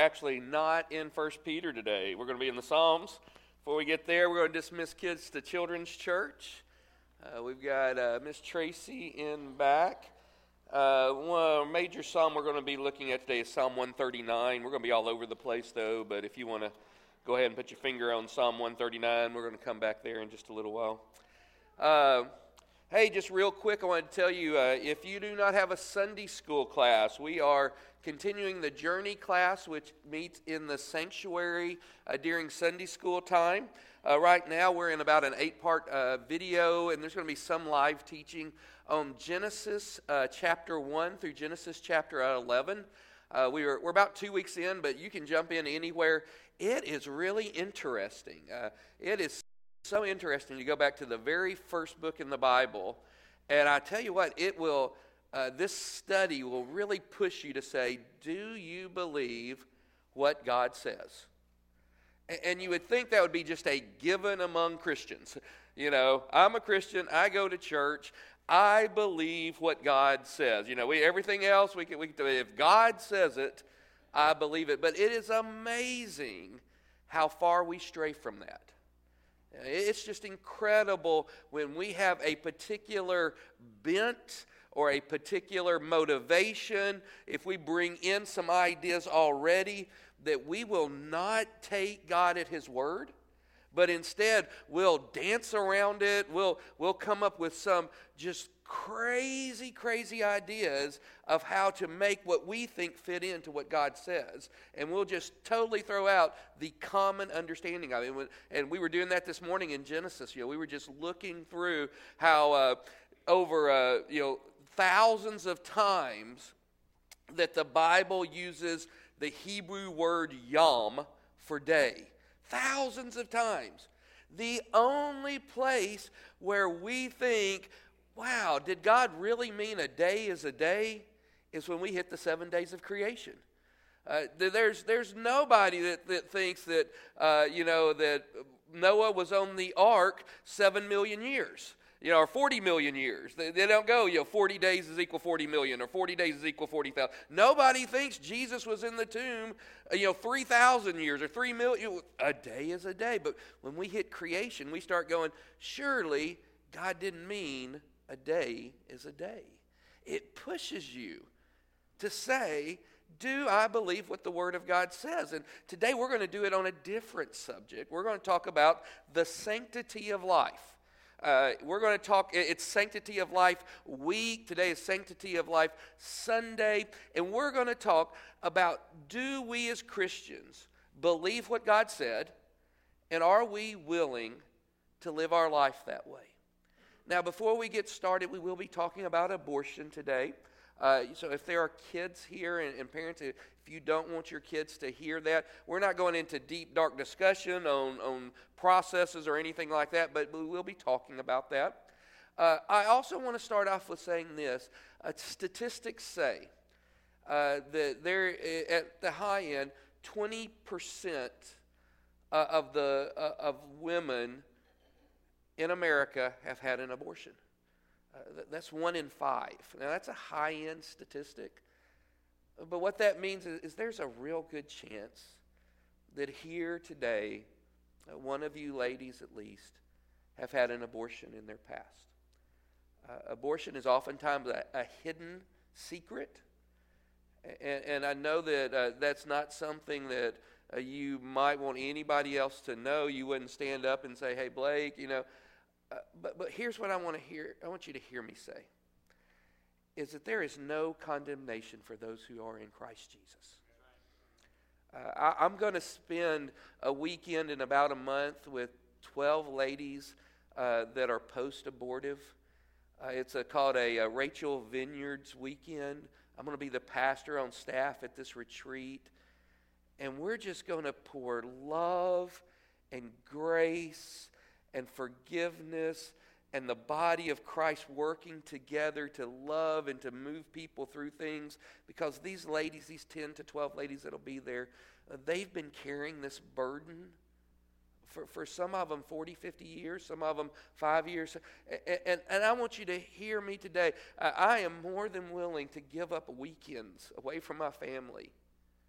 actually not in 1 Peter today. We're going to be in the Psalms. Before we get there, we're going to dismiss kids to Children's Church. We've got Miss Tracy in back. One major psalm we're going to be looking at today is Psalm 139. We're going to be all over the place, though, but if you want to go ahead and put your finger on Psalm 139, we're going to come back there in just a little while. Hey, just real quick, I want to tell you, if you do not have a Sunday school class, we are continuing the Journey class, which meets in the sanctuary during Sunday school time. Right now, we're in about an 8-part video, and there's going to be some live teaching on Genesis chapter 1 through Genesis chapter 11. We're about 2 weeks in, but you can jump in anywhere. It is really interesting. It is so interesting to go back to the very first book in the Bible, and I tell you what, it will. This study will really push you to say, do you believe what God says? And you would think that would be just a given among Christians. You know, I'm a Christian, I go to church, I believe what God says. You know, everything else we can do. If God says it, I believe it. But it is amazing how far we stray from that. It's just incredible when we have a particular bent or a particular motivation, if we bring in some ideas already, that we will not take God at His word, but instead we'll dance around it, we'll come up with some just crazy ideas of how to make what we think fit into what God says. And we'll just totally throw out the common understanding of it. And we were doing that this morning in Genesis. You know, we were just looking through how over thousands of times that the Bible uses the Hebrew word yom for day. Thousands of times. The only place where we think, wow, did God really mean a day is a day, is when we hit the 7 days of creation. There's nobody that thinks that that Noah was on the ark 7 million years, or 40 million years. They don't go, 40 days is equal 40 million, or 40 days is equal 40,000. Nobody thinks Jesus was in the tomb, 3,000 years or 3 million. A day is a day. But when we hit creation, we start going, surely God didn't mean a day is a day. It pushes you to say, do I believe what the Word of God says? And today we're going to do it on a different subject. We're going to talk about the sanctity of life. We're going to talk, it's Sanctity of Life week. Today is Sanctity of Life Sunday. And we're going to talk about, do we as Christians believe what God said? And are we willing to live our life that way? Now, before we get started, we will be talking about abortion today. So if there are kids here and parents, if you don't want your kids to hear that, we're not going into deep, dark discussion on processes or anything like that, but we will be talking about that. I also want to start off with saying this. Statistics say that there, at the high end, 20% of women in America have had an abortion. That's 1 in 5. Now, that's a high-end statistic. But what that means is there's a real good chance that here today, one of you ladies at least, have had an abortion in their past. Abortion is oftentimes a hidden secret. And I know that that's not something that you might want anybody else to know. You wouldn't stand up and say, hey, Blake, But here's what I want you to hear me say, is that there is no condemnation for those who are in Christ Jesus. I'm going to spend a weekend in about a month with 12 ladies that are post-abortive. It's called a Rachel Vineyards weekend. I'm going to be the pastor on staff at this retreat. And we're just going to pour love and grace and forgiveness and the body of Christ working together to love and to move people through things. Because these ladies, these 10 to 12 ladies that'll be there, they've been carrying this burden for some of them 40, 50 years, some of them 5 years. And I want you to hear me today. I am more than willing to give up weekends away from my family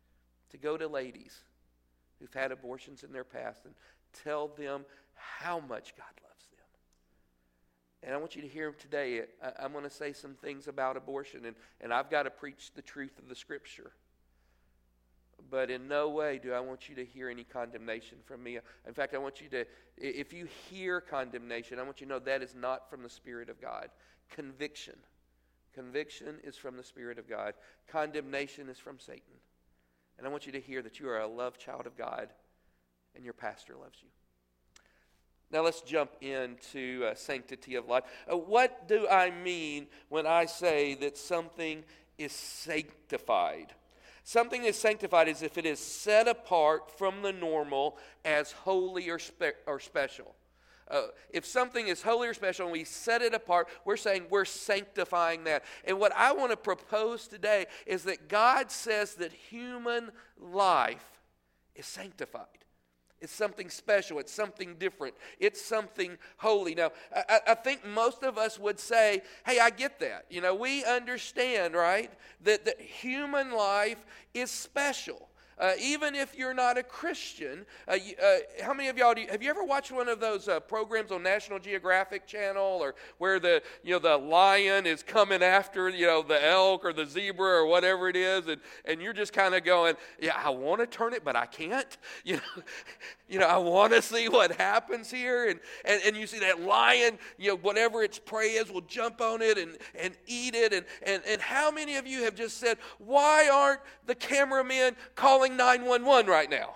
to go to ladies who've had abortions in their past and tell them how much God loves them. And I want you to hear today, I'm going to say some things about abortion, and I've got to preach the truth of the Scripture. But in no way do I want you to hear any condemnation from me. In fact, I want you to, if you hear condemnation, I want you to know that is not from the Spirit of God. Conviction is from the Spirit of God. Condemnation is from Satan. And I want you to hear that you are a loved child of God and your pastor loves you. Now let's jump into sanctity of life. What do I mean when I say that something is sanctified? Something is sanctified as if it is set apart from the normal as holy or special. If something is holy or special and we set it apart, we're saying we're sanctifying that. And what I want to propose today is that God says that human life is sanctified. It's something special. It's something different. It's something holy. Now, I think most of us would say, hey, I get that. You know, we understand, right, that human life is special. Even if you're not a Christian, how many of y'all have you ever watched one of those programs on National Geographic Channel, or where the lion is coming after the elk or the zebra or whatever it is, and you're just kind of going, yeah, I want to turn it, but I can't. I want to see what happens here, and you see that lion, whatever its prey is, will jump on it and eat it, and how many of you have just said, why aren't the cameramen calling 911 right now?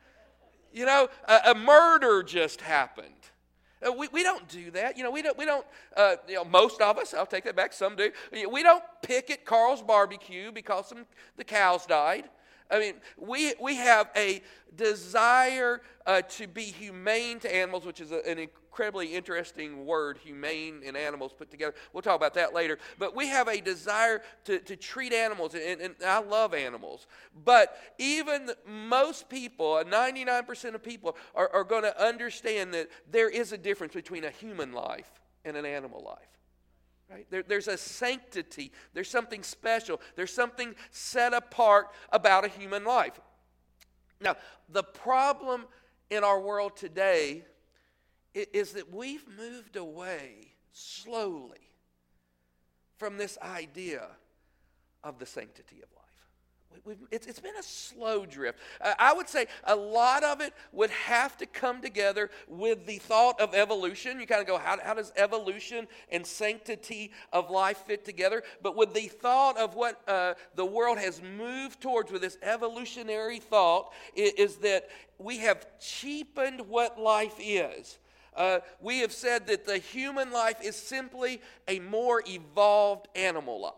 A murder just happened. We don't do that. We don't. Most of us, I'll take that back. Some do. We don't picket Carl's barbecue because the cows died. I mean, we have a desire to be humane to animals, which is an incredibly interesting word, humane and animals put together. We'll talk about that later. But we have a desire to treat animals, and I love animals. But even most people, 99% of people, are going to understand that there is a difference between a human life and an animal life. Right? There's a sanctity. There's something special. There's something set apart about a human life. Now, the problem in our world today is that we've moved away slowly from this idea of the sanctity of life. It's been a slow drift. I would say a lot of it would have to come together with the thought of evolution. You kind of go, how does evolution and sanctity of life fit together? But with the thought of what the world has moved towards with this evolutionary thought is that we have cheapened what life is. We have said that the human life is simply a more evolved animal life.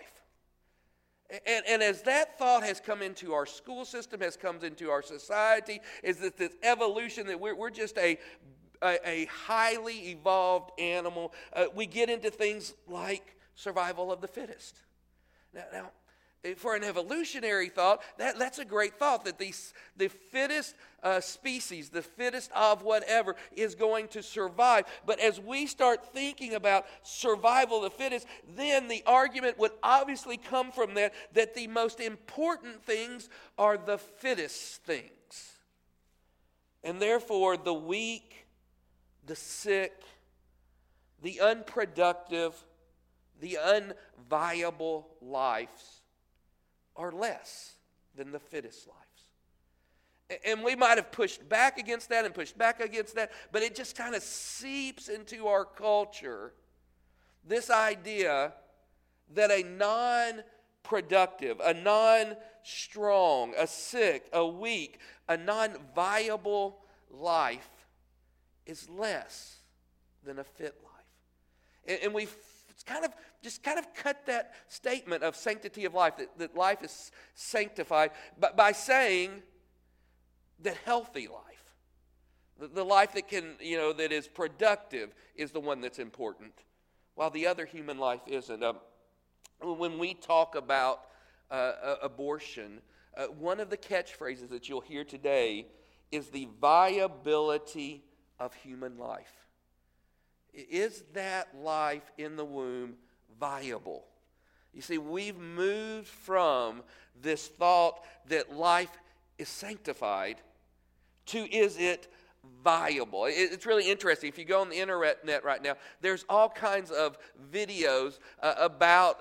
And as that thought has come into our school system, has come into our society, is that this evolution, that we're just a highly evolved animal. We get into things like survival of the fittest. Now, for an evolutionary thought, that's a great thought, that the fittest species, the fittest of whatever, is going to survive. But as we start thinking about survival of the fittest, then the argument would obviously come from that the most important things are the fittest things. And therefore, the weak, the sick, the unproductive, the unviable lives are less than the fittest lives. And we might have pushed back against that, but it just kind of seeps into our culture, this idea that a non-productive, a non-strong, a sick, a weak, a non-viable life is less than a fit life. And we've kind of cut that statement of sanctity of life, that life is sanctified, by saying that healthy life, the life that that is productive, is the one that's important, while the other human life isn't. When we talk about abortion, one of the catchphrases that you'll hear today is the viability of human life. Is that life in the womb viable? You see, we've moved from this thought that life is sanctified to is it viable. It's really interesting. If you go on the internet right now, there's all kinds of videos about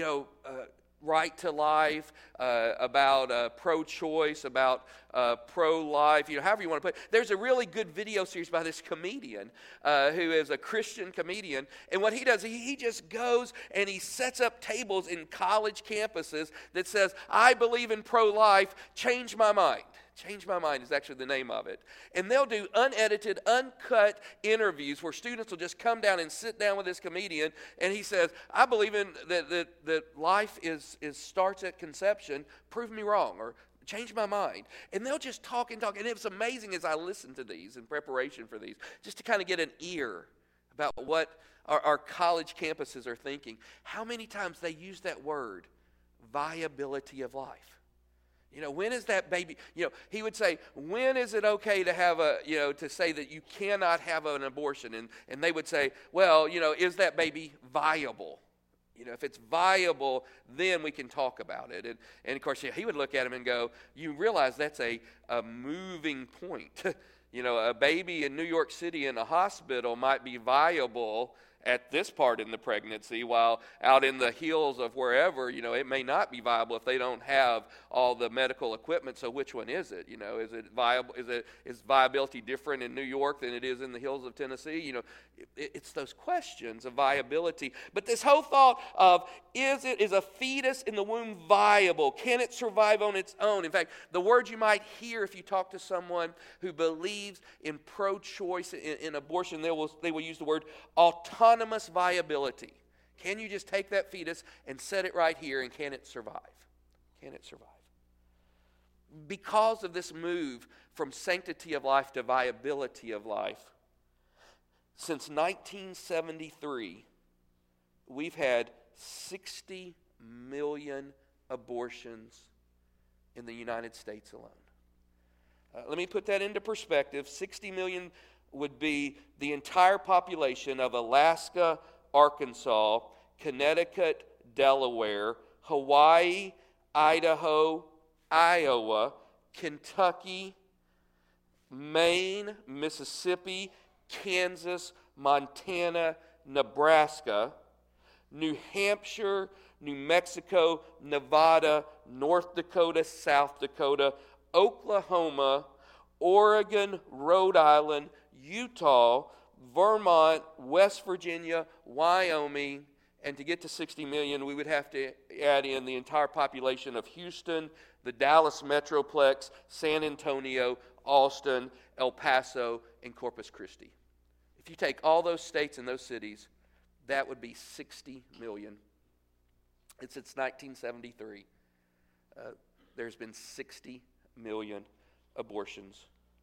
right to life, about pro-choice, about pro-life, however you want to put it. There's a really good video series by this comedian who is a Christian comedian. And what he does, he just goes and he sets up tables in college campuses that says, I believe in pro-life, change my mind. Change My Mind is actually the name of it. And they'll do unedited, uncut interviews where students will just come down and sit down with this comedian, and he says, I believe in that life starts at conception. Prove me wrong, or change my mind. And they'll just talk and talk. And it was amazing as I listened to these in preparation for these, just to kind of get an ear about what our college campuses are thinking. How many times they use that word, viability of life. When is that baby, he would say, when is it okay to have to say that you cannot have an abortion? And they would say, well, is that baby viable? If it's viable, then we can talk about it. And of course, he would look at him and go, you realize that's a moving point. A baby in New York City in a hospital might be viable at this part in the pregnancy, while out in the hills of wherever, it may not be viable if they don't have all the medical equipment. So which one is it? Is it viable? Is viability different in New York than it is in the hills of Tennessee? It's those questions of viability. But this whole thought of, is a fetus in the womb viable? Can it survive on its own? In fact, the word you might hear if you talk to someone who believes in pro-choice in abortion, they will use the word autonomous viability. Can you just take that fetus and set it right here, and can it survive? Can it survive? Because of this move from sanctity of life to viability of life, since 1973, we've had 60 million abortions in the United States alone. Let me put that into perspective. 60 million would be the entire population of Alaska, Arkansas, Connecticut, Delaware, Hawaii, Idaho, Iowa, Kentucky, Maine, Mississippi, Kansas, Montana, Nebraska, New Hampshire, New Mexico, Nevada, North Dakota, South Dakota, Oklahoma, Oregon, Rhode Island, Utah, Vermont, West Virginia, Wyoming, and to get to 60 million, we would have to add in the entire population of Houston, the Dallas Metroplex, San Antonio, Austin, El Paso, and Corpus Christi. If you take all those states and those cities, that would be 60 million. It's since 1973. There's been 60 million abortions.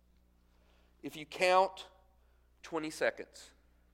If you count 20 seconds,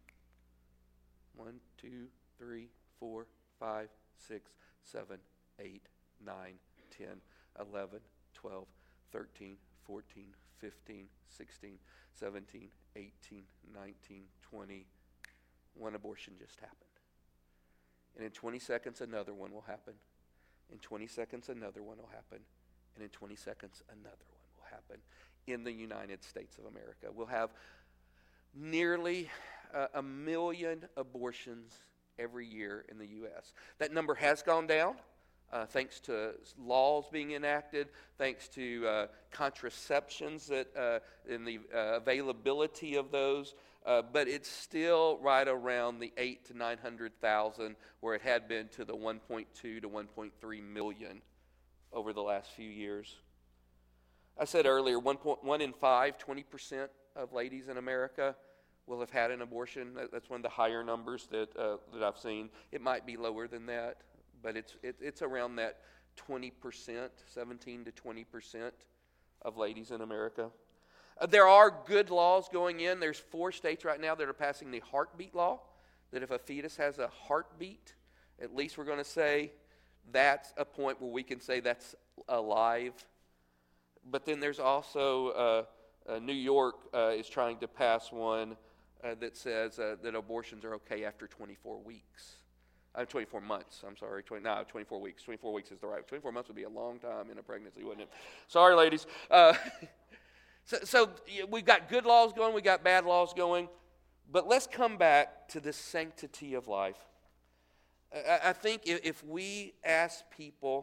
1, 2, 3, 4, 5, 6, 7, 8, 9, 10, 11, 12, 13, 14, 15, 16, 17, 18, 19, 20. One abortion just happened. And in 20 seconds, another one will happen. In 20 seconds, another one will happen. And in 20 seconds, another one will happen in the United States of America. We'll have nearly 1 million abortions every year in the U.S. That number has gone down thanks to laws being enacted, thanks to contraceptions that and the availability of those. But it's still right around the 800,000 to 900,000 where it had been to the 1.2 to 1.3 million over the last few years. I said earlier, 1 in 5, 20% of ladies in America will have had an abortion. That's one of the higher numbers that I've seen. It might be lower than that, but it's around that 20%, 17 to 20% of ladies in America. There are good laws going in. There's 4 states right now that are passing the heartbeat law, that if a fetus has a heartbeat, at least we're going to say that's a point where we can say that's alive. But then there's also New York is trying to pass one that says that abortions are okay after 24 weeks. 24 months. I'm sorry. 24 weeks. 24 weeks is the right. 24 months would be a long time in a pregnancy, wouldn't it? Sorry, ladies. So we've got good laws going. We've got bad laws going. But let's come back to the sanctity of life. I think if we ask people,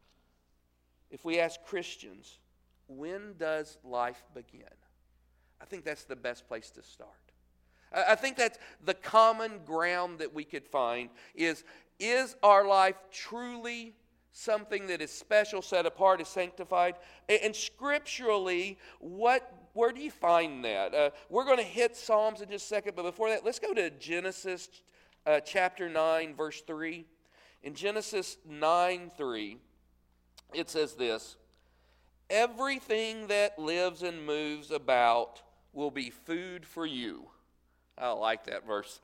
if we ask Christians, when does life begin? I think that's the best place to start. I think that's the common ground that we could find is our life truly something that is special, set apart, is sanctified? And scripturally, where do you find that? We're going to hit Psalms in just a second, but before that, let's go to Genesis chapter 9, verse 3. In Genesis 9:3, it says this: everything that lives and moves about will be food for you. I like that verse.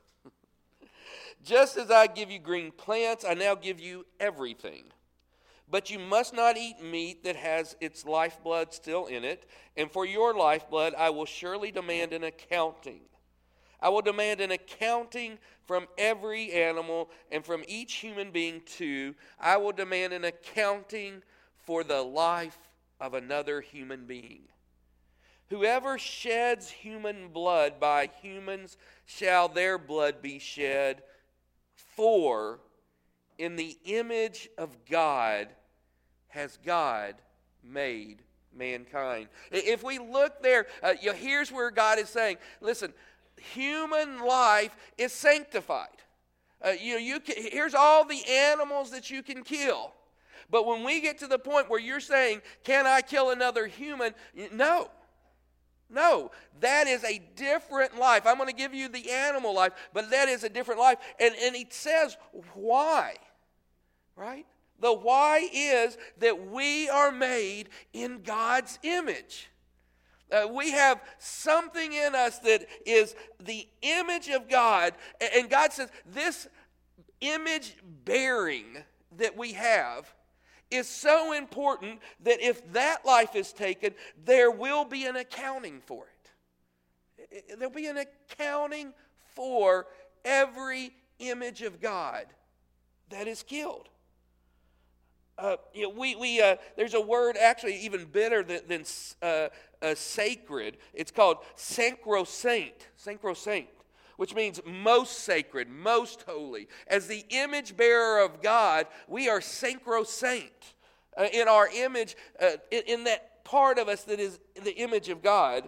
Just as I give you green plants, I now give you everything. But you must not eat meat that has its lifeblood still in it, and for your lifeblood I will surely demand an accounting. I will demand an accounting from every animal, and from each human being too. I will demand an accounting for the life of another human being. Whoever sheds human blood, by humans shall their blood be shed. For in the image of God has God made mankind. If we look there, here's where God is saying, listen, human life is sanctified. Here's all the animals that you can kill. But when we get to the point where you're saying, can I kill another human? No. No, that is a different life. I'm going to give you the animal life, but that is a different life. And he says why, right? The why is that we are made in God's image. We have something in us that is the image of God. And God says this image bearing that we have is so important that if that life is taken, there will be an accounting for it. There'll be an accounting for every image of God that is killed. There's a word actually even better than sacred. It's called sacrosanct, which means most sacred, most holy. As the image bearer of God, we are sacrosanct in our image, in that part of us that is the image of God.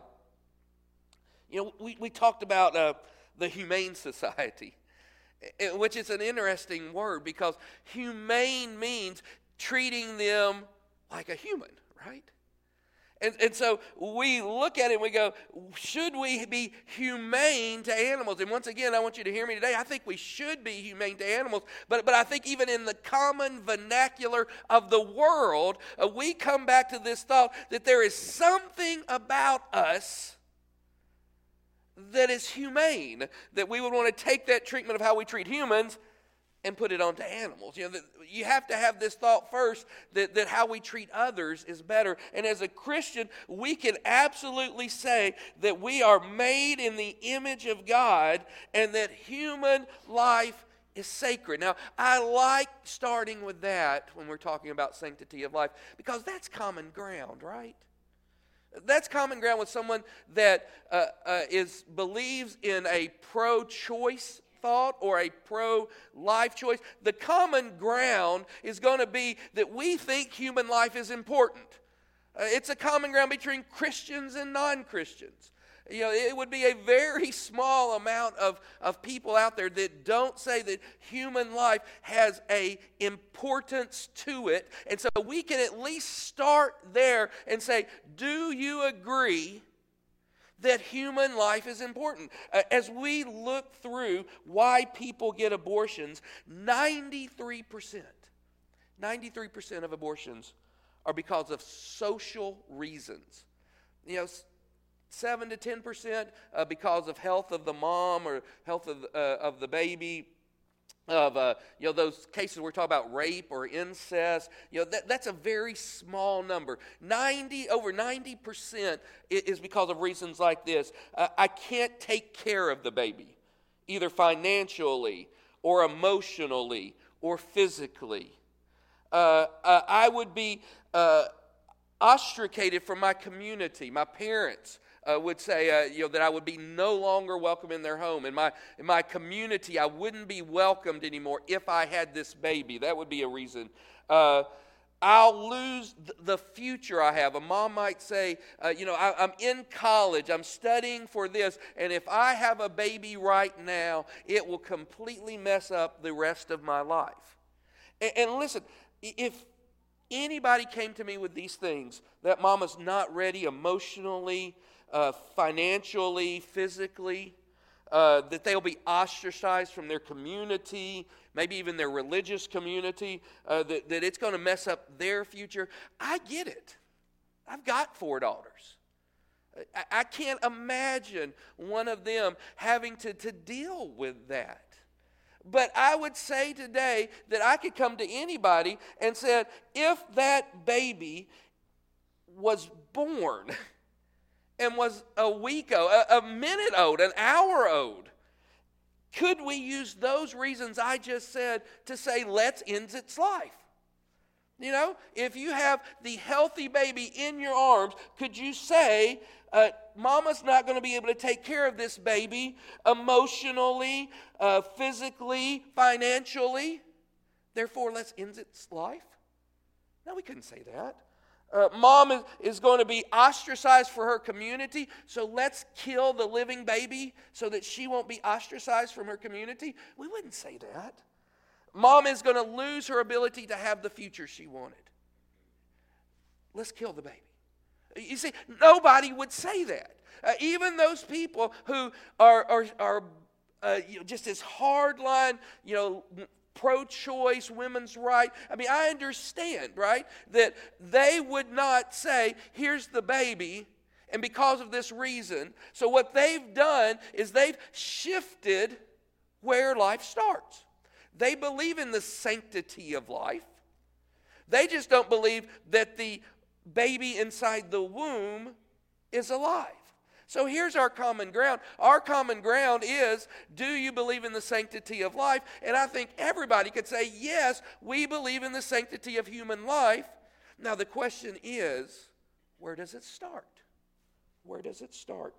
We talked about the Humane Society, which is an interesting word because humane means treating them like a human, right? And so we look at it and we go, should we be humane to animals? And once again, I want you to hear me today. I think we should be humane to animals. But I think even in the common vernacular of the world, we come back to this thought that there is something about us that is humane, that we would want to take that treatment of how we treat humans and put it onto animals. You have to have this thought first that how we treat others is better. And as a Christian, we can absolutely say that we are made in the image of God and that human life is sacred. Now, I like starting with that when we're talking about sanctity of life because that's common ground, right? That's common ground with someone that believes in a pro-choice thought or a pro-life choice. The common ground is going to be that we think human life is important. It's a common ground between Christians and non-Christians. It would be a very small amount of people out there that don't say that human life has a importance to it. And so we can at least start there and say, do you agree that human life is important? As we look through why people get abortions, 93% of abortions are because of social reasons. 7 to 10% because of health of the mom or health of the baby. Of those cases we're talking about rape or incest, that's a very small number. Over 90% is because of reasons like this. I can't take care of the baby, either financially or emotionally or physically. I would be ostracated from my community. My parents would say that I would be no longer welcome in their home. In my community, I wouldn't be welcomed anymore if I had this baby. That would be a reason. I'll lose the future I have. A mom might say, I'm in college, I'm studying for this, and if I have a baby right now, it will completely mess up the rest of my life. And listen, if anybody came to me with these things, that mama's not ready emotionally, financially, physically, that they'll be ostracized from their community, maybe even their religious community, that it's going to mess up their future. I get it. I've got 4 daughters. I can't imagine one of them having to deal with that. But I would say today that I could come to anybody and said, if that baby was born and was a week old, a minute old, an hour old, could we use those reasons I just said to say, let's end its life? If you have the healthy baby in your arms, could you say, mama's not going to be able to take care of this baby emotionally, physically, financially, therefore let's end its life? No, we couldn't say that. Mom is going to be ostracized for her community, so let's kill the living baby so that she won't be ostracized from her community. We wouldn't say that. Mom is going to lose her ability to have the future she wanted. Let's kill the baby. You see, nobody would say that. Even those people who are just as hardline, pro-choice, women's right. I understand, right, that they would not say, here's the baby, and because of this reason. So what they've done is they've shifted where life starts. They believe in the sanctity of life. They just don't believe that the baby inside the womb is alive. So here's our common ground. Our common ground is, do you believe in the sanctity of life? And I think everybody could say, yes, we believe in the sanctity of human life. Now the question is, where does it start? Where does it start?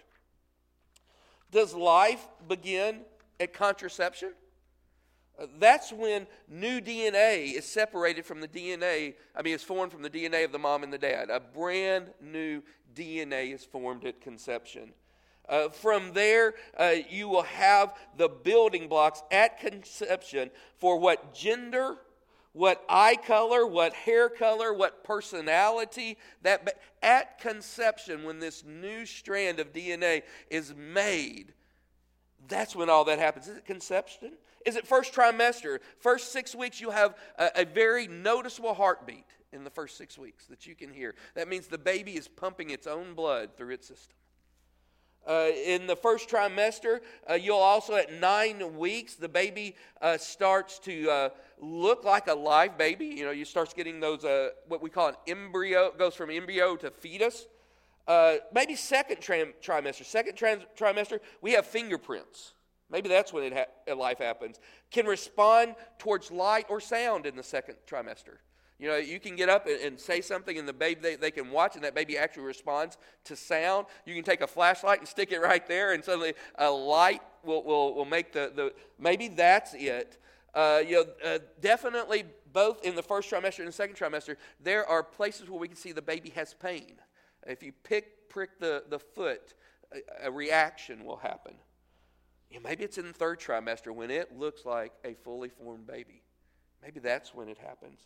Does life begin at contraception? That's when new DNA is separated from the DNA, is formed from the DNA of the mom and the dad. A brand new DNA is formed at conception. From there, you will have the building blocks at conception for what gender, what eye color, what hair color, what personality. At conception, when this new strand of DNA is made, that's when all that happens. Is it conception? Is it first trimester? First 6 weeks, you'll have a very noticeable heartbeat in the first 6 weeks that you can hear. That means the baby is pumping its own blood through its system. In the first trimester, you'll also, at 9 weeks, the baby starts to look like a live baby. You starts getting those, what we call an embryo, goes from embryo to fetus. Maybe second trimester. Second trimester, we have fingerprints. Maybe that's when life happens. Can respond towards light or sound in the second trimester. You can get up and say something, and the baby, they can watch, and that baby actually responds to sound. You can take a flashlight and stick it right there, and suddenly a light will make the maybe that's it. Definitely both in the first trimester and the second trimester, there are places where we can see the baby has pain. If you prick the foot, a reaction will happen. Maybe it's in the third trimester when it looks like a fully formed baby. Maybe that's when it happens.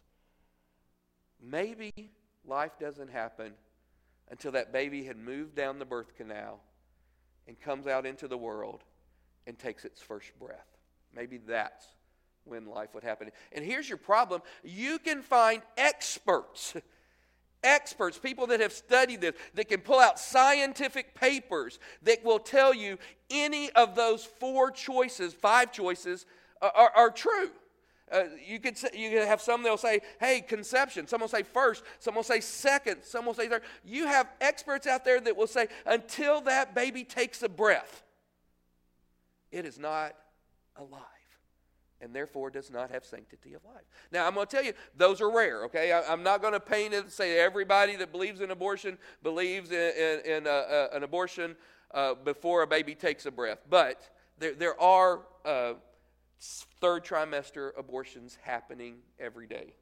Maybe life doesn't happen until that baby had moved down the birth canal and comes out into the world and takes its first breath. Maybe that's when life would happen. And here's your problem. You can find experts, people that have studied this, that can pull out scientific papers that will tell you any of those 5 choices are true. You could have some that'll say, hey, conception. Some will say first. Some will say second. Some will say third. You have experts out there that will say, until that baby takes a breath, it is not alive. and therefore does not have sanctity of life. Now, I'm going to tell you, those are rare, okay? I'm not going to paint it and say everybody that believes in abortion believes in an abortion before a baby takes a breath. But there are third trimester abortions happening every day.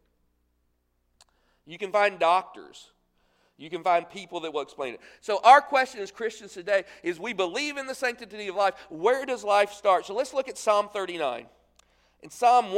You can find doctors. You can find people that will explain it. So our question as Christians today is, we believe in the sanctity of life. Where does life start? So let's look at Psalm 39. In Psalm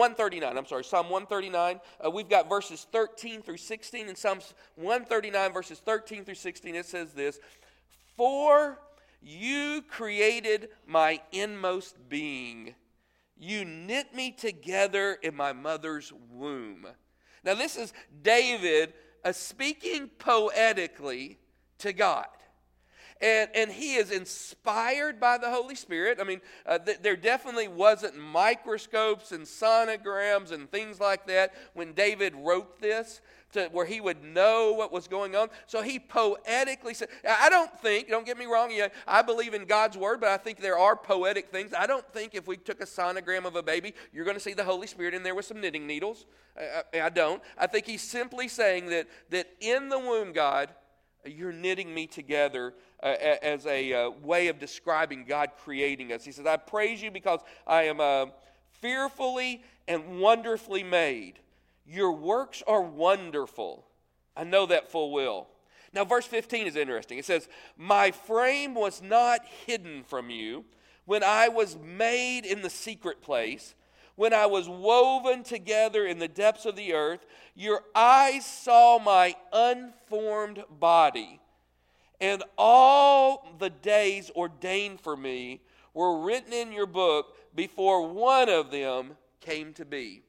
139, we've got verses 13 through 16. In Psalm 139, verses 13 through 16, it says this: "For you created my inmost being. You knit me together in my mother's womb." Now this is David speaking poetically to God. And he is inspired by the Holy Spirit. I mean, there definitely wasn't microscopes and sonograms and things like that when David wrote this, where he would know what was going on. So he poetically said, don't get me wrong, I believe in God's word, but I think there are poetic things. I don't think if we took a sonogram of a baby, you're going to see the Holy Spirit in there with some knitting needles. I don't. I think he's simply saying that in the womb, God, you're knitting me together as a way of describing God creating us. He says, "I praise you because I am fearfully and wonderfully made. Your works are wonderful. I know that full well." Now, verse 15 is interesting. It says, "My frame was not hidden from you when I was made in the secret place. When I was woven together in the depths of the earth, your eyes saw my unformed body. And all the days ordained for me were written in your book before one of them came to be."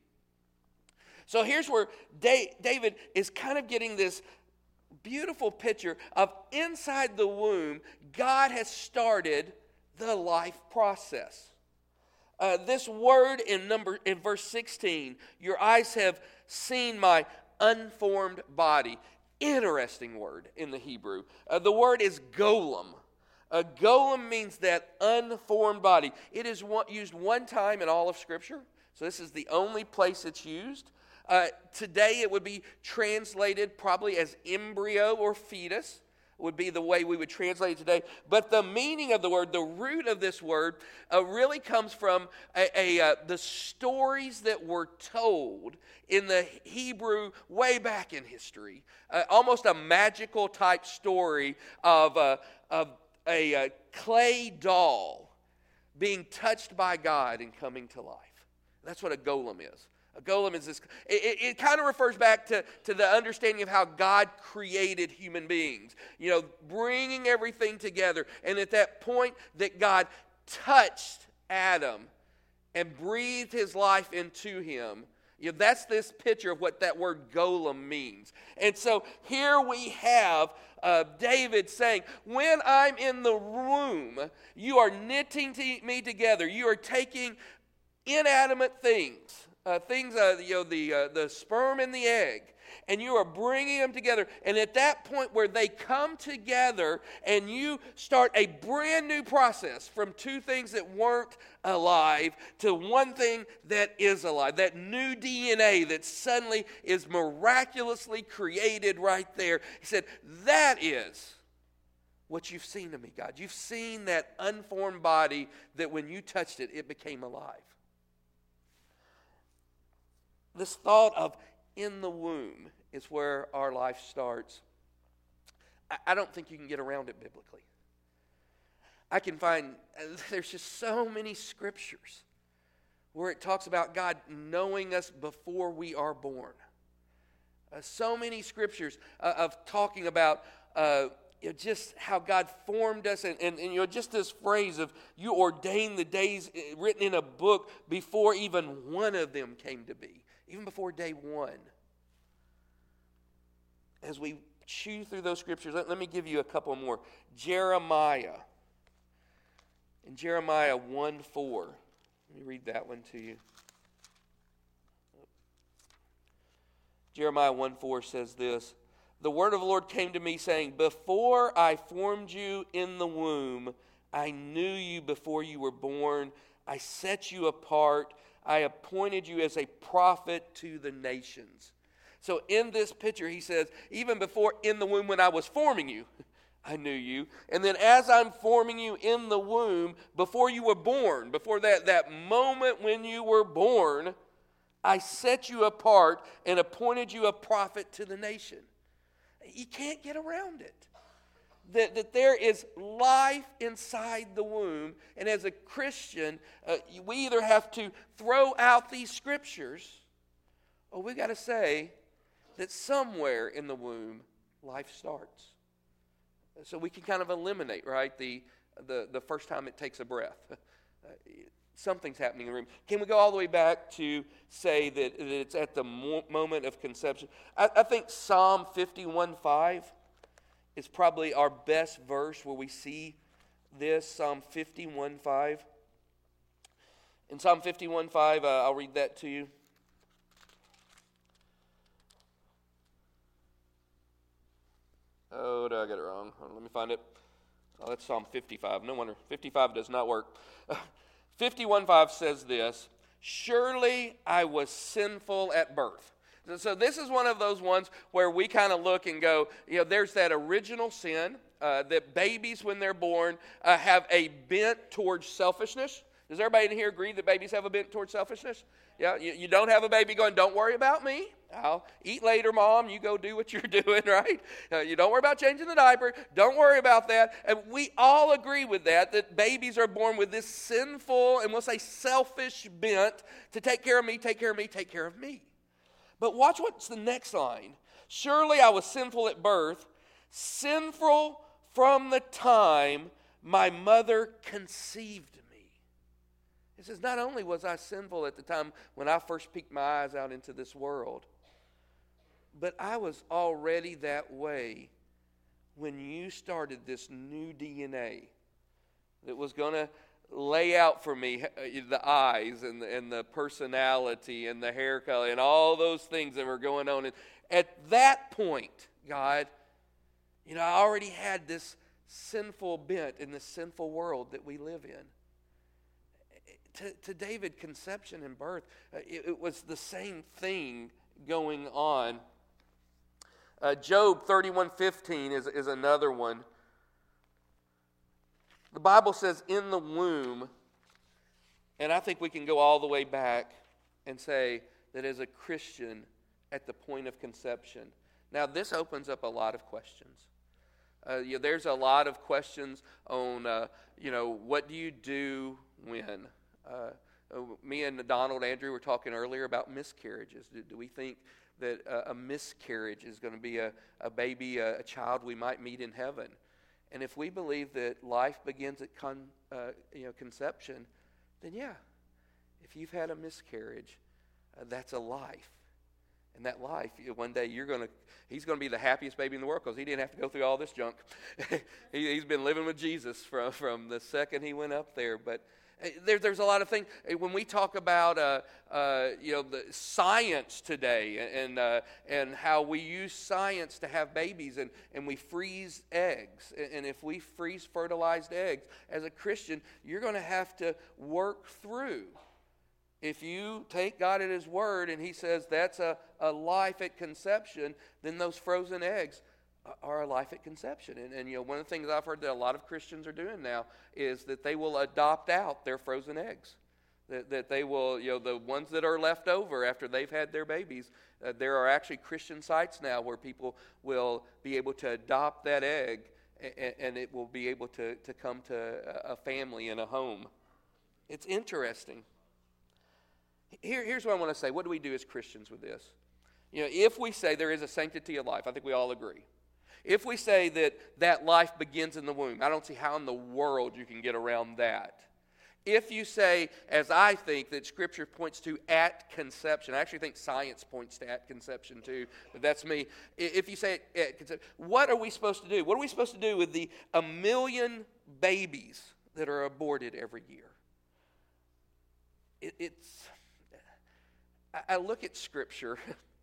So here's where David is kind of getting this beautiful picture of inside the womb, God has started the life process. This word in verse 16, "Your eyes have seen my unformed body." Interesting word in the Hebrew. The word is golem. Golem means that unformed body. It is used one time in all of Scripture. So this is the only place it's used. Today it would be translated probably as embryo or fetus, would be the way we would translate it today. But the meaning of the word, the root of this word, really comes from the stories that were told in the Hebrew way back in history. Almost a magical type story of a clay doll being touched by God and coming to life. That's what a golem is. A golem is this, it kind of refers back to the understanding of how God created human beings. Bringing everything together. And at that point that God touched Adam and breathed his life into him, that's this picture of what that word golem means. And so here we have David saying, when I'm in the womb, you are knitting me together. You are taking inanimate things, the sperm and the egg, and you are bringing them together. And at that point where they come together and you start a brand new process from two things that weren't alive to one thing that is alive, that new DNA that suddenly is miraculously created right there. He said, that is what you've seen of me, God. You've seen that unformed body that when you touched it, it became alive. This thought of in the womb is where our life starts. I don't think you can get around it biblically. I can find, there's just so many scriptures where it talks about God knowing us before we are born. So many scriptures of talking about just how God formed us, and just this phrase of you ordained the days written in a book before even one of them came to be. Even before day one. As we chew through those scriptures, let me give you a couple more. Jeremiah. In Jeremiah 1:4. Let me read that one to you. Jeremiah 1:4 says this: "The word of the Lord came to me saying, before I formed you in the womb, I knew you before you were born. I set you apart. I appointed you as a prophet to the nations. So in this picture, he says, even before in the womb when I was forming you, I knew you. And then as I'm forming you in the womb, before you were born, before that moment when you were born, I set you apart and appointed you a prophet to the nation. You can't get around it. That there is life inside the womb. And as a Christian, we either have to throw out these scriptures, or we got to say that somewhere in the womb, life starts. So we can kind of eliminate, right, the first time it takes a breath. Something's happening in the room. Can we go all the way back to say that it's at the moment of conception? I think Psalm 51:5 is probably our best verse where we see this. Psalm 51:5. In Psalm 51:5, I'll read that to you. Oh, no, I got it wrong. Hold on, let me find it. Oh, that's Psalm 55. No wonder. 55 does not work. 51:5 says this, surely I was sinful at birth. So this is one of those ones where we kind of look and go, there's that original sin that babies, when they're born, have a bent towards selfishness. Does everybody in here agree that babies have a bent towards selfishness? Yeah, you don't have a baby going, don't worry about me. I'll eat later, Mom. You go do what you're doing, right? You don't worry about changing the diaper. Don't worry about that. And we all agree with that babies are born with this sinful, and we'll say selfish bent to take care of me, take care of me, take care of me. But watch what's the next line. Surely I was sinful at birth, sinful from the time my mother conceived me. It says, not only was I sinful at the time when I first peeked my eyes out into this world, but I was already that way when you started this new DNA that was going to lay out for me the eyes and the personality and the hair color and all those things that were going on. And at that point, God, I already had this sinful bent in this sinful world that we live in. To David, conception and birth, it was the same thing going on. Job 31:15 is another one. The Bible says in the womb, and I think we can go all the way back and say that as a Christian at the point of conception. Now this opens up a lot of questions. There's a lot of questions on, what do you do when? Me and Donald Andrew were talking earlier about miscarriages. Do we think that a miscarriage is going to be a baby, a child we might meet in heaven? And if we believe that life begins at conception, then yeah, if you've had a miscarriage, that's a life. And that life, one day he's going to be the happiest baby in the world because he didn't have to go through all this junk. He's been living with Jesus from the second he went up there. But there's a lot of things. When we talk about the science today and how we use science to have babies and we freeze eggs. And if we freeze fertilized eggs, as a Christian, you're going to have to work through. If you take God at His word and He says that's a life at conception, then those frozen eggs are a life at conception. And one of the things I've heard that a lot of Christians are doing now is that they will adopt out their frozen eggs. That they will, the ones that are left over after they've had their babies, there are actually Christian sites now where people will be able to adopt that egg and it will be able to come to a family and a home. It's interesting. Here's what I want to say. What do we do as Christians with this? If we say there is a sanctity of life, I think we all agree. If we say that life begins in the womb, I don't see how in the world you can get around that. If you say, as I think, that Scripture points to at conception, I actually think science points to at conception too, but that's me. If you say at conception, what are we supposed to do? What are we supposed to do with the 1 million babies that are aborted every year? I look at Scripture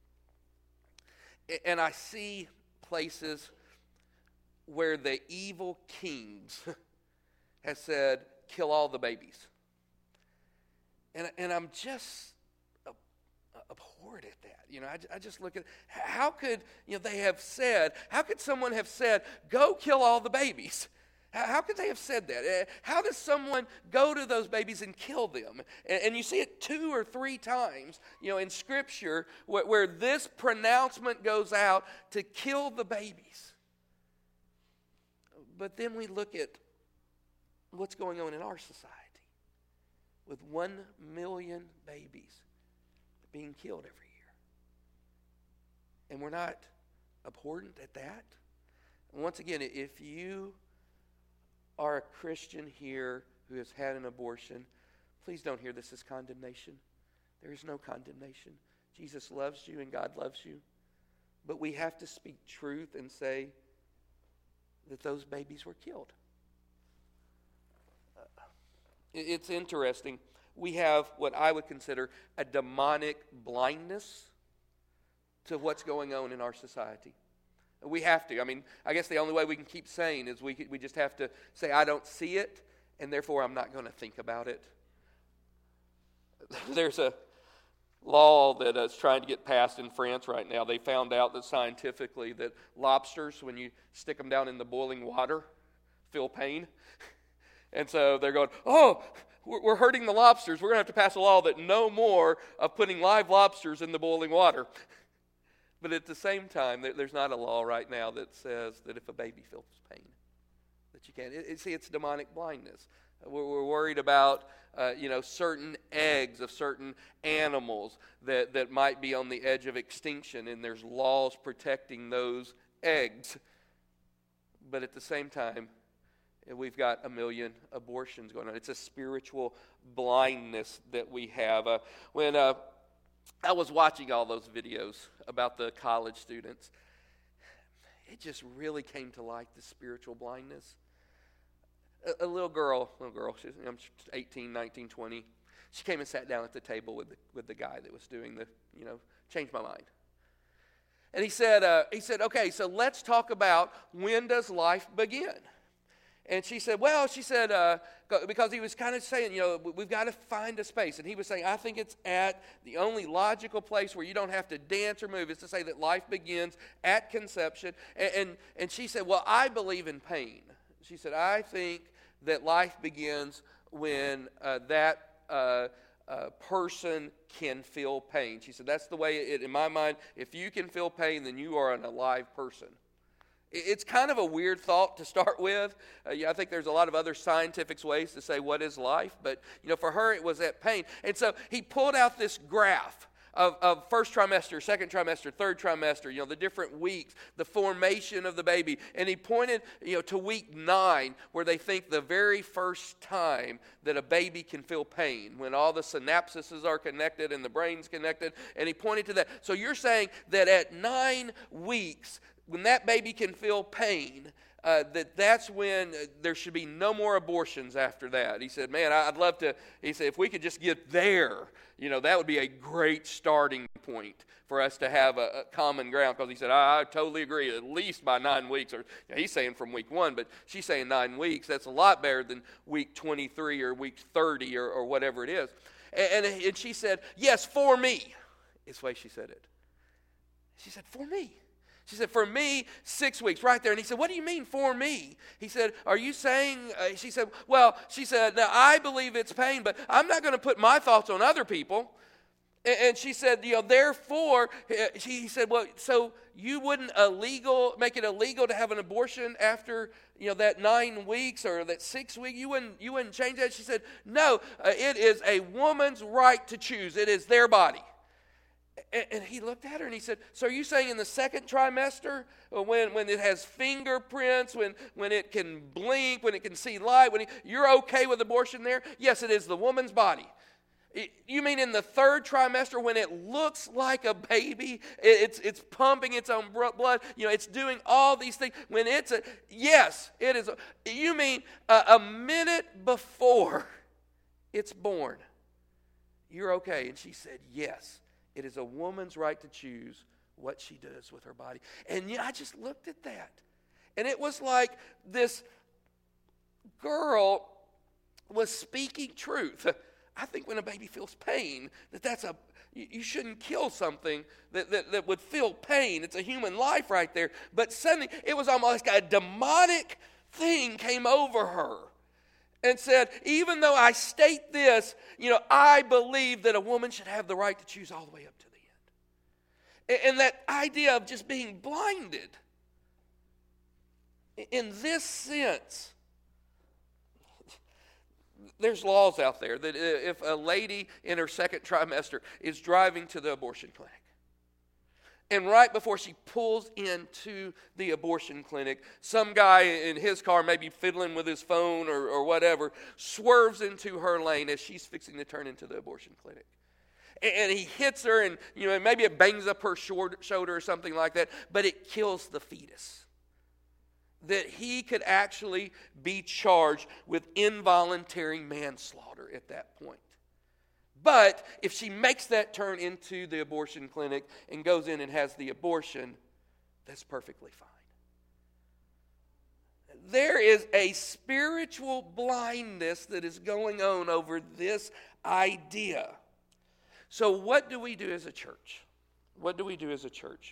and I see places where the evil kings have said, kill all the babies. And I'm just abhorred at that. I just look at, how could how could someone have said, go kill all the babies? How could they have said that? How does someone go to those babies and kill them? And you see it 2 or 3 times, in Scripture, where this pronouncement goes out to kill the babies. But then we look at what's going on in our society with 1 million babies being killed every year. And we're not abhorrent at that. And once again, if you are a Christian here who has had an abortion, please don't hear this as condemnation. There is no condemnation. Jesus loves you and God loves you. But we have to speak truth and say that those babies were killed. It's interesting. We have what I would consider a demonic blindness to what's going on in our society. We have to. I guess the only way we can keep saying is we just have to say, I don't see it, and therefore I'm not going to think about it. There's a law that is trying to get passed in France right now. They found out that scientifically that lobsters, when you stick them down in the boiling water, feel pain. And so they're going, we're hurting the lobsters. We're going to have to pass a law that no more of putting live lobsters in the boiling water. But at the same time, there's not a law right now that says that if a baby feels pain, that you can't. It's demonic blindness. We're worried about, certain eggs of certain animals that might be on the edge of extinction, and there's laws protecting those eggs. But at the same time, we've got 1 million abortions going on. It's a spiritual blindness that we have. When I was watching all those videos about the college students, it just really came to light, the spiritual blindness. A little girl, she's 18, 19, 20. She came and sat down at the table with the guy that was doing the, changed my mind. And he said, okay, so let's talk about, when does life begin? And she said, because he was kind of saying, we've got to find a space. And he was saying, I think it's at the only logical place where you don't have to dance or move is to say that life begins at conception. And she said, well, I believe in pain. She said, I think that life begins when that person can feel pain. She said, that's the way in my mind, if you can feel pain, then you are an alive person. It's kind of a weird thought to start with. I think there's a lot of other scientific ways to say what is life, but for her it was that pain. And so he pulled out this graph of first trimester, second trimester, third trimester, the different weeks, the formation of the baby. And he pointed, to week 9, where they think the very first time that a baby can feel pain, when all the synapses are connected and the brain's connected. And he pointed to that. So you're saying that at 9 weeks, when that baby can feel pain, that's when there should be no more abortions after that. He said, man, I'd love to, he said, if we could just get there, that would be a great starting point for us to have a common ground. Because he said, I totally agree, at least by 9 weeks. Or he's saying from week 1, but she's saying 9 weeks. That's a lot better than week 23 or week 30 or whatever it is. And she said, yes, for me. Is the way she said it. She said, for me. She said, for me, 6 weeks, right there. And he said, what do you mean, for me? He said, are you saying, she said, now I believe it's pain, but I'm not going to put my thoughts on other people. And she said, therefore, he said, well, so you wouldn't make it illegal to have an abortion after, that 9 weeks or that 6 weeks? You wouldn't change that? She said, no, it is a woman's right to choose. It is their body. And he looked at her and he said, so are you saying in the second trimester, when it has fingerprints, when it can blink, when it can see light, you're okay with abortion there? Yes, it is the woman's body. You mean in the third trimester, when it looks like a baby, it's pumping its own blood, it's doing all these things. Yes, it is. You mean a minute before it's born, you're okay? And she said, yes. It is a woman's right to choose what she does with her body. And I just looked at that. And it was like this girl was speaking truth. I think when a baby feels pain, you shouldn't kill something that would feel pain. It's a human life right there. But suddenly, it was almost like a demonic thing came over her and said, even though I state this, I believe that a woman should have the right to choose all the way up to the end. And that idea of just being blinded, in this sense, there's laws out there that if a lady in her second trimester is driving to the abortion clinic, and right before she pulls into the abortion clinic, some guy in his car, maybe fiddling with his phone or whatever, swerves into her lane as she's fixing to turn into the abortion clinic. And he hits her, and maybe it bangs up her shoulder or something like that, but it kills the fetus. That he could actually be charged with involuntary manslaughter at that point. But if she makes that turn into the abortion clinic and goes in and has the abortion, that's perfectly fine. There is a spiritual blindness that is going on over this idea. So what do we do as a church? What do we do as a church?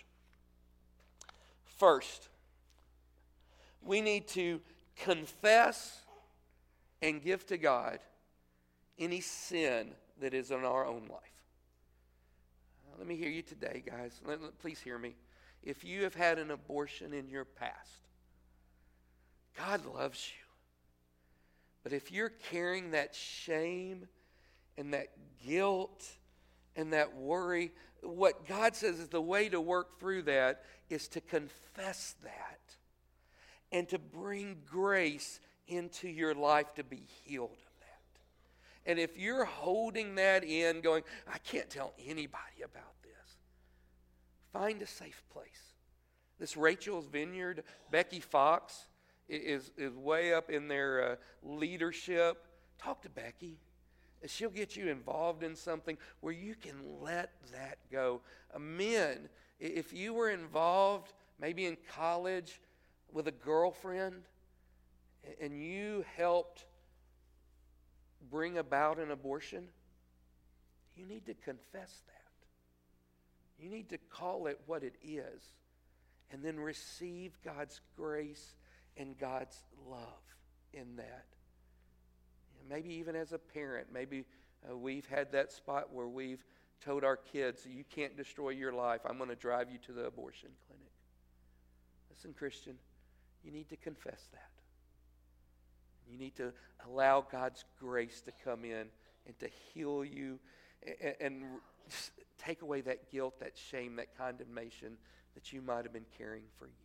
First, we need to confess and give to God any sin that is in our own life. Let me hear you today, guys. Please hear me. If you have had an abortion in your past, God loves you. But if you're carrying that shame and that guilt and that worry, what God says is the way to work through that is to confess that and to bring grace into your life to be healed of that. And if you're holding that in, going, I can't tell anybody about this, find a safe place. This Rachel's Vineyard, Becky Fox is way up in their leadership. Talk to Becky. She'll get you involved in something where you can let that go. Men, if you were involved maybe in college with a girlfriend, and you helped bring about an abortion, you need to confess that. You need to call it what it is, and then receive God's grace and God's love in that. Maybe even as a parent, maybe we've had that spot where we've told our kids, you can't destroy your life. I'm going to drive you to the abortion clinic. Listen, Christian, you need to confess that. You need to allow God's grace to come in and to heal you and take away that guilt, that shame, that condemnation that you might have been carrying for years.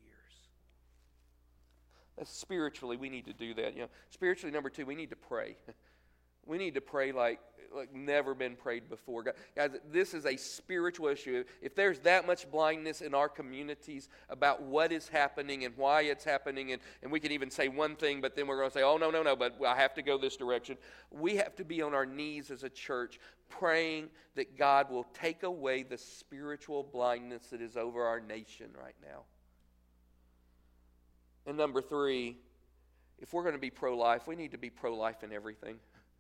Spiritually, we need to do that. Spiritually, number 2, we need to pray. We need to pray like never been prayed before. Guys, this is a spiritual issue. If there's that much blindness in our communities about what is happening and why it's happening, and we can even say one thing, but then we're going to say, oh, no, but I have to go this direction. We have to be on our knees as a church praying that God will take away the spiritual blindness that is over our nation right now. And number 3, if we're going to be pro-life, we need to be pro-life in everything.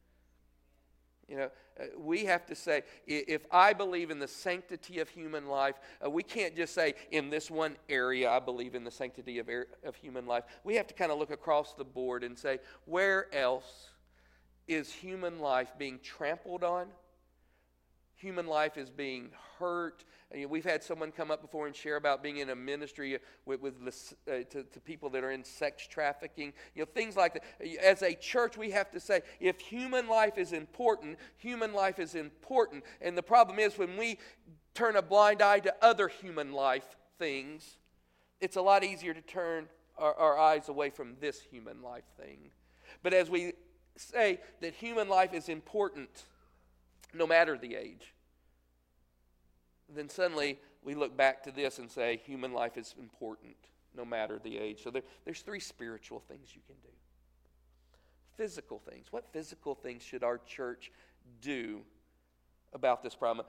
We have to say, if I believe in the sanctity of human life, we can't just say, in this one area, I believe in the sanctity of human life. We have to kind of look across the board and say, where else is human life being trampled on? Human life is being hurt. We've had someone come up before and share about being in a ministry to people that are in sex trafficking. Things like that. As a church, we have to say, if human life is important, human life is important. And the problem is when we turn a blind eye to other human life things, it's a lot easier to turn our eyes away from this human life thing. But as we say that human life is important, no matter the age, then suddenly we look back to this and say human life is important no matter the age. So there's 3 spiritual things you can do. Physical things. What physical things should our church do about this problem?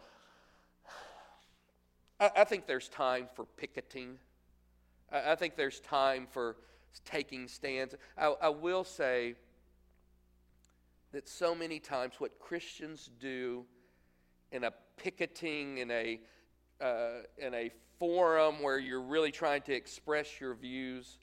I think there's time for picketing. I think there's time for taking stands. I will say, that so many times what Christians do in a picketing, in a forum where you're really trying to express your views,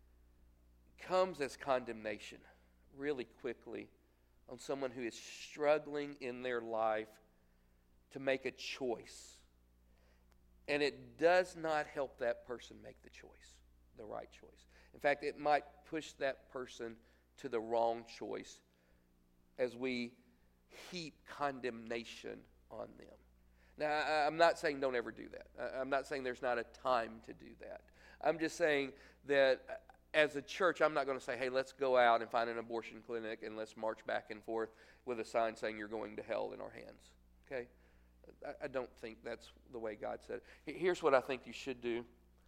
comes as condemnation really quickly on someone who is struggling in their life to make a choice. And it does not help that person make the choice, the right choice. In fact, it might push that person to the wrong choice as we heap condemnation on them. Now, I'm not saying don't ever do that. I'm not saying there's not a time to do that. I'm just saying that as a church, I'm not going to say, hey, let's go out and find an abortion clinic and let's march back and forth with a sign saying you're going to hell in our hands. Okay? I don't think that's the way God said it. Here's what I think you should do.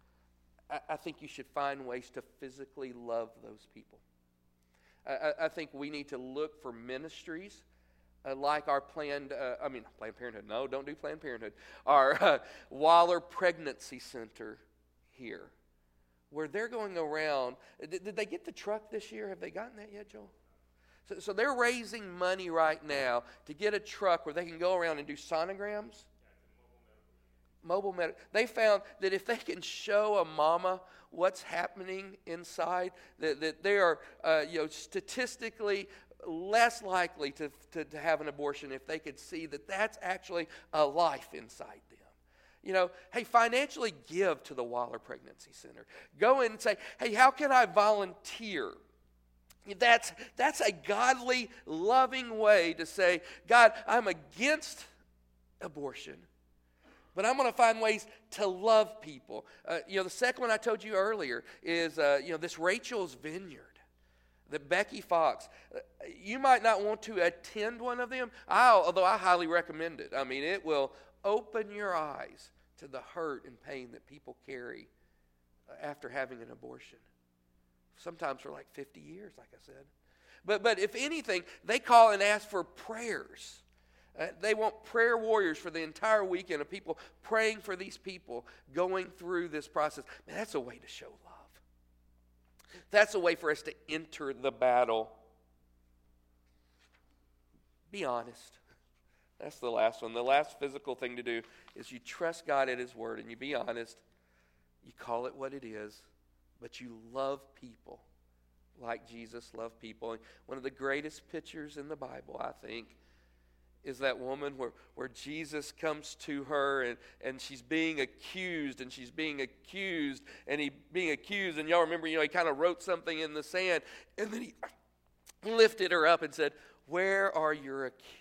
I think you should find ways to physically love those people. I think we need to look for ministries like our Planned Parenthood. No, don't do Planned Parenthood. Our Waller Pregnancy Center here, where they're going around. Did they get the truck this year? Have they gotten that yet, Joel? So they're raising money right now to get a truck where they can go around and do sonograms. Mobile medical. They found that if they can show a mama what's happening inside, that they are statistically less likely to have an abortion if they could see that that's actually a life inside them. Hey, financially give to the Waller Pregnancy Center. Go in and say, hey, how can I volunteer? That's a godly, loving way to say, God, I'm against abortion, but I'm going to find ways to love people. The second one I told you earlier is, this Rachel's Vineyard, the Becky Fox. You might not want to attend one of them, although I highly recommend it. I mean, it will open your eyes to the hurt and pain that people carry after having an abortion. Sometimes for like 50 years, like I said. But if anything, they call and ask for prayers. They want prayer warriors for the entire weekend of people praying for these people going through this process. Man, that's a way to show love. That's a way for us to enter the battle. Be honest. That's the last one. The last physical thing to do is you trust God at His Word and you be honest. You call it what it is. But you love people like Jesus loved people. And one of the greatest pictures in the Bible, I think, is that woman where Jesus comes to her and she's being accused and he's being accused, and y'all remember, he kind of wrote something in the sand, and then he lifted her up and said, where are your accusers?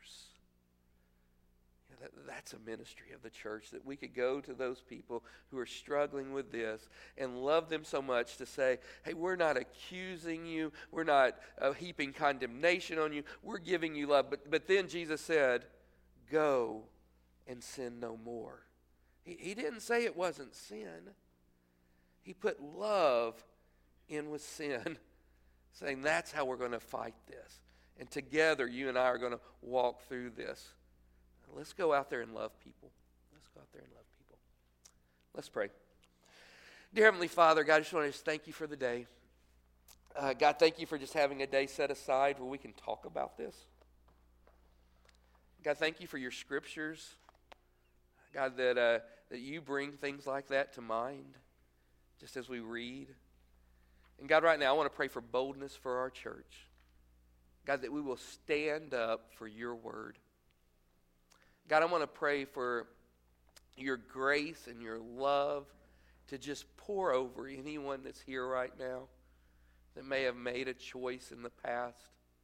That's a ministry of the church, that we could go to those people who are struggling with this and love them so much to say, hey, we're not accusing you. We're not heaping condemnation on you. We're giving you love. But then Jesus said, go and sin no more. He didn't say it wasn't sin. He put love in with sin, saying that's how we're going to fight this. And together, you and I are going to walk through this. Let's go out there and love people. Let's go out there and love people. Let's pray. Dear Heavenly Father, God, I just want to thank you for the day. God, thank you for just having a day set aside where we can talk about this. God, thank you for your scriptures. God, that you bring things like that to mind just as we read. And God, right now, I want to pray for boldness for our church. God, that we will stand up for your word. God, I want to pray for your grace and your love to just pour over anyone that's here right now that may have made a choice in the past.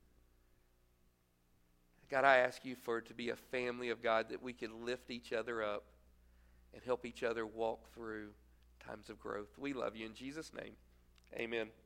God, I ask you for it to be a family of God, that we can lift each other up and help each other walk through times of growth. We love you in Jesus' name. Amen.